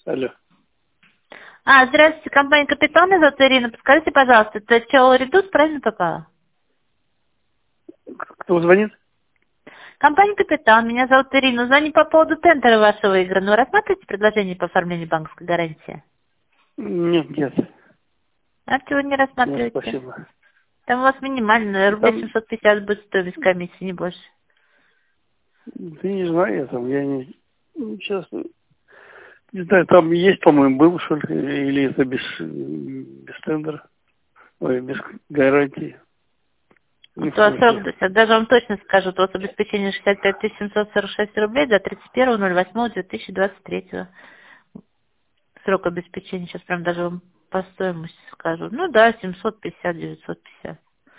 Алло. Здравствуйте, компания «Капитан», меня зовут Ирина. Подскажите, пожалуйста, это Чело Редут, правильно попала? Кто звонит? Компания «Капитан», меня зовут Ирина. Звоню по поводу тендера вашего выиграна. Вы рассматриваете предложение по оформлению банковской гарантии? Нет, нет. А чего не Нет, рассматриваете? спасибо. Там у вас минимальная, рублей Там, 750 будет стоимость комиссии, не больше. ты не знаю, я не... Сейчас, не знаю, там есть, по-моему, был, что ли, или это без тендера, ой, без гарантии. Не Вот в у вас курсе. 40, даже вам точно скажут, у вас обеспечение 65 746 рублей до 31.08.2023. Срок обеспечения, сейчас прям даже вам по стоимости скажу. Ну да, 750, 950.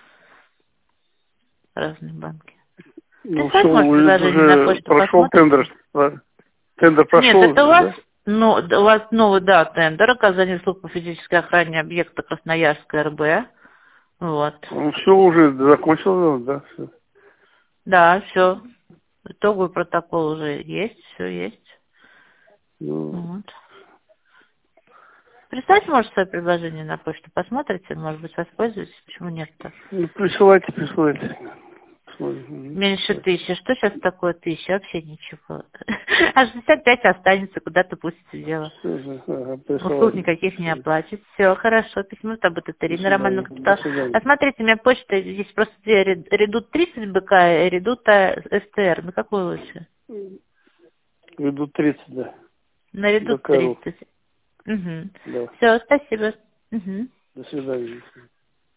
Разные банки. Ну, все, Прислать, может, предложение на уже почту, прошел тендер. посмотрите? Да? Тендер Нет, прошел это у уже, вас, да? ну, у вас новый, да, тендер, оказание услуг по физической охране объекта Красноярская РБ. Вот. Ну, все уже закончил, да, все. Да, все. Итоговый протокол уже есть, все есть. Ну, Вот. Прислать, может, свое предложение на почту, посмотрите, может быть, воспользуетесь, почему нет-то? присылайте. Посмотрим. Меньше 1000. Что сейчас такое 1000? Вообще ничего. А 65 останется, куда-то пустится дело. Услуг Присылайте. никаких не оплатит. Все, хорошо. Письмо там будет До Ирина Романовна свидания. До Капитал. свидания. А смотрите, у меня почта, здесь просто две, редут 30 БК и редута СТР. На какую лучше? Ведут 30, да. На редут БКРУ. 30. Угу. Да. Все, спасибо. Угу. До свидания.